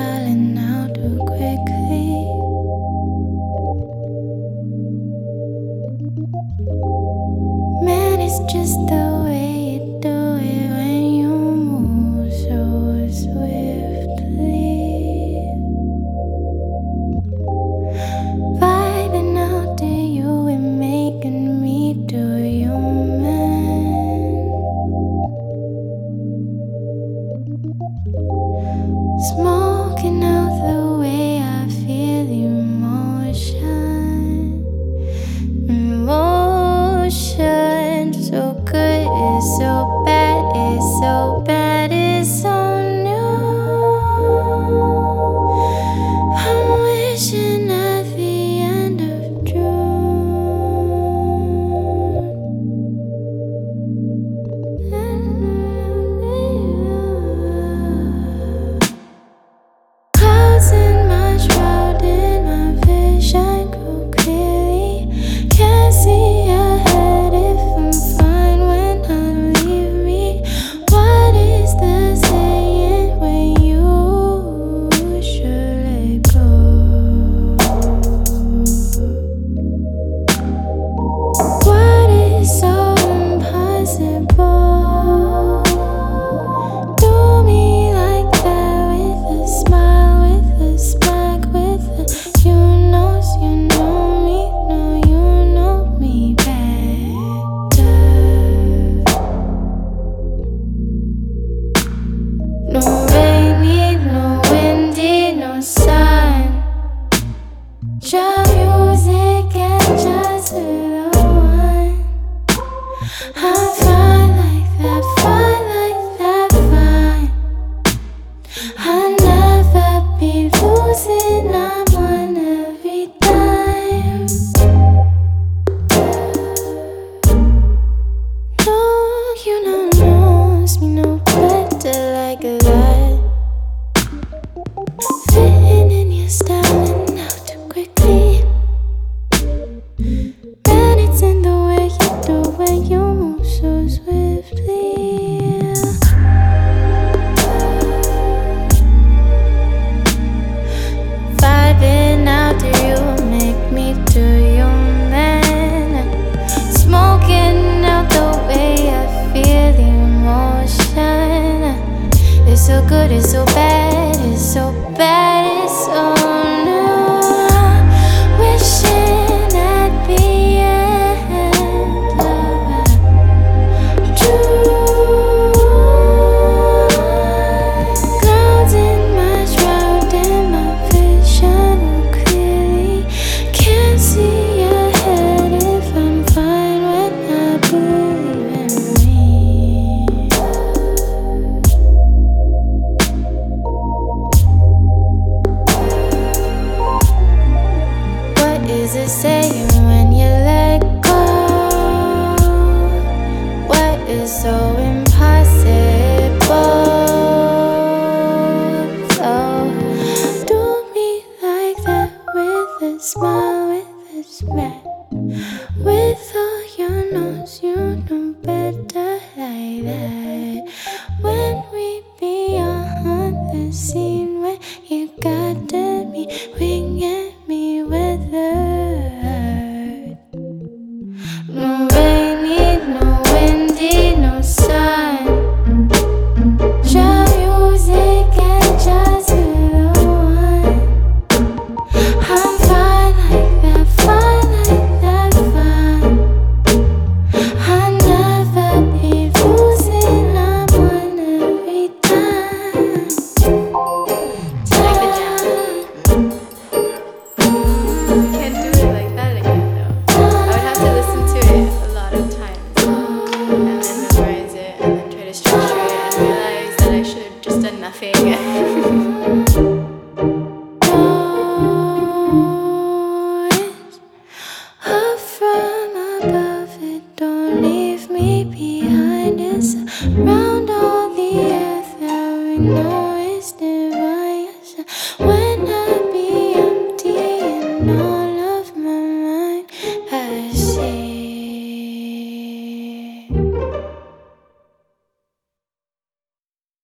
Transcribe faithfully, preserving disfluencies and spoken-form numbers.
styling out too quickly. Man, it's just the way you do it when you move so swiftly. Vibing out to you and making me do you, man. Smoking out the way I feel emotion. Emotion, so good, it's so bad, it's so bad, it's so new. I'm wishing at the end of June. Clouds in my shroud, in my vision grow clearly. Can't see ahead if I'm fine when I leave me. What is the saying when you should let go? What is so impossible? Do me like that with a smile, with a smack, with a you knows you know me, no you know me better. No rainy, no windy, no sun. Just music and just the one. I'm fine like that, fine like that, fine. I'll never be losing, I'm on every time. No, you don't knows me no better like that. Fitting in your style and out too quickly. Man, it's in the way you do when you move so swiftly. Vibing out to you, make me do you, man. Smoking out the way I feel the emotion. It's so good, it's so bad, it's so bad, it's so new. Wishing at the end of June. Clouds in my shroud and my vision clearly. Can't see ahead if I'm fine when I believe in me. What is it saying when you let go? What is so impossible? So do me like that with a smile, with a smack, with all your nose, you know better like that. When we be on the scene, when you got me winging me with a no rainy, no windy, no sun. Just music and just the one. I'm fine like that, fine like that, fine. I'll never be losing, I'm on every time. Can't do it like that again though. I would have to listen to it a lot of times and then memorize it and then try to structure it and realize that I should have just done nothing. Up from above it, don't leave me behind. It's around all the earth that we know is divine. When I be empty and all